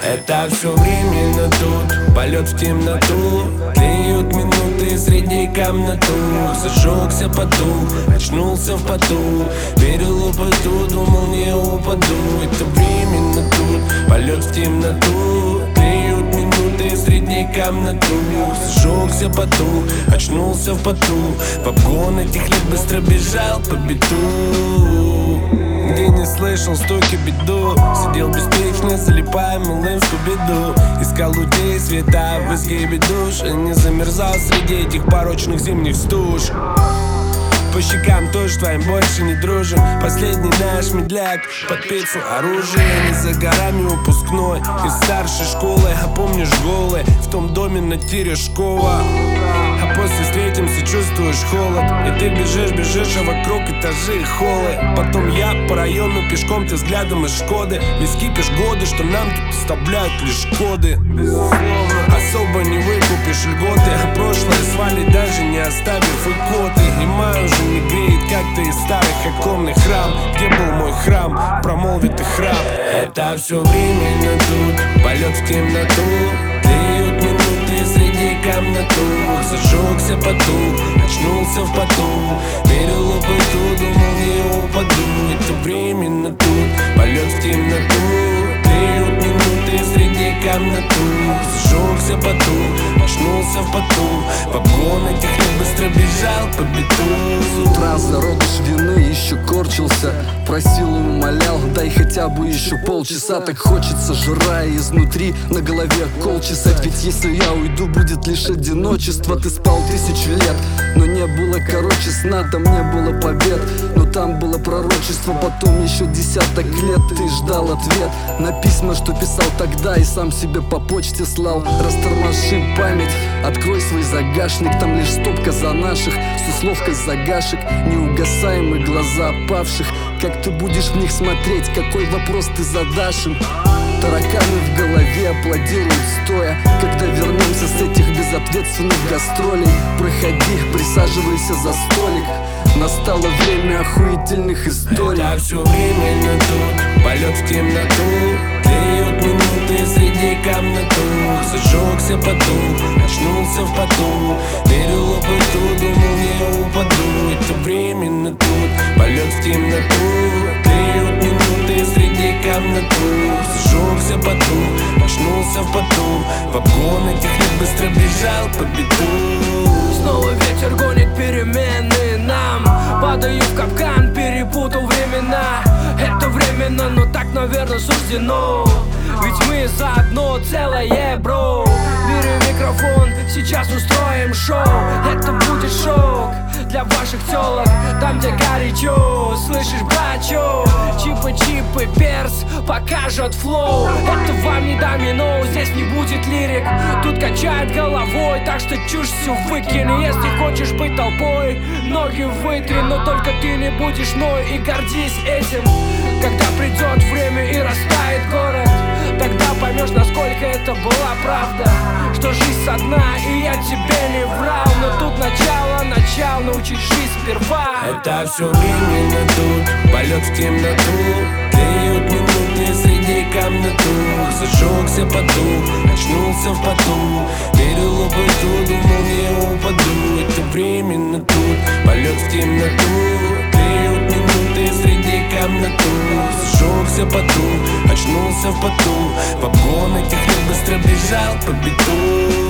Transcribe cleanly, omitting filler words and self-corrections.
Это все временно тут, полет в темноту. Тлеют минуты среди камноту. Зажегся потух, очнулся в поту. Верил упаду, думал не упаду. Это временно тут, полет в темноту. Тлеют минуты среди камноту. Зажегся потух, очнулся в поту. В обгон этих лет быстро бежал по биту. Где не слышал стуки беду. Сидел беспечно, залипая мылым в скубиду. Искал людей света в изгибе душ. И не замерзал среди этих порочных зимних стуж. По щекам тоже твоим больше не дружим. Последний наш медляк под пиццу оружие. Не за горами выпускной из старшей школы. А помнишь голый в том доме на Терешкова? А после встретимся, чувствуешь холод. И ты бежишь, а вокруг этажи и холлы. Потом я по району пешком, ты взглядом из Шкоды. Весь кипиш годы, что нам тут оставляют лишь коды. Особо не выкупишь льготы, а прошлое свалит, даже не оставив икоты. И май уже не греет, как ты из старых оконных храм. Где был мой храм, промолвит и храп. Это все временно тут, полет в темноту. Тлеют минуты среди камноту. Зажегся потух, очнулся в поту. Верил упаду, думал не упаду. Это временно тут, полет в темноту. Тлеют минуты среди камноту. Зажегся потух, очнулся в поту. В обгон этих лет быстро бежал по биту. С утра зародыш вины еще корчился. Просил и умолял, дай хотя бы еще полчаса. Так хочется, жрая изнутри, на голове кол чесать. Ведь если я уйду, будет лишь одиночество. Ты спал 1000 лет, но не было короче сна. Там не было побед, но там было пророчество. Потом еще десяток лет ты ждал ответ на письма, что писал тогда и сам себе по почте слал. Растормоши память, открой свой загашник. Там лишь стопка за наших, с условкой загашек. Неугасаемые глаза опавших. Как ты будешь в них смотреть, какой вопрос ты задашь им? Тараканы в голове аплодируют стоя. Когда вернемся с этих безответственных гастролей, проходи, присаживайся за столик. Настало время охуительных историй. Это все временно тут, полет в темноту. Тлеют минуты среди камноту. Зажегся потух, очнулся в поту. Верил упаду, думал не упаду. Это временно тут, полет в темноту. Тлеют минуты среди камноту. Зажегся потух, очнулся в поту. В обгон этих лет быстро бежал по биту. Снова ветер гонит перемены нам. Падаю в капкан, перепутал времена. Это временно, но так, наверное, суждено. Ведь мы заодно целое, бро. Бери микрофон, сейчас устроим шоу. Это будет шок для ваших телок. Там, где горячо, слышишь, бачо? Чипы, перс покажет флоу. Это вам не домино, здесь не будет лирик. Тут качает головой, так что чушь всю выкини. Если хочешь быть толпой, ноги вытри. Но только ты не будешь мной и гордись этим. Когда придет время и растает город, тогда поймешь, насколько это была правда. Что жизнь со дна, и я тебе не врал. Но тут начало, научись жить сперва. Это все временно тут, полет в темноту. Тлеют минуты среди камноту. Зажегся потух, очнулся в поту. Верил упаду, думал не упаду. Это временно тут, полет в темноту. Тлеют минуты среди камноту. Зажегся потух, очнулся в поту. В обгон этих лет быстро бежал по биту.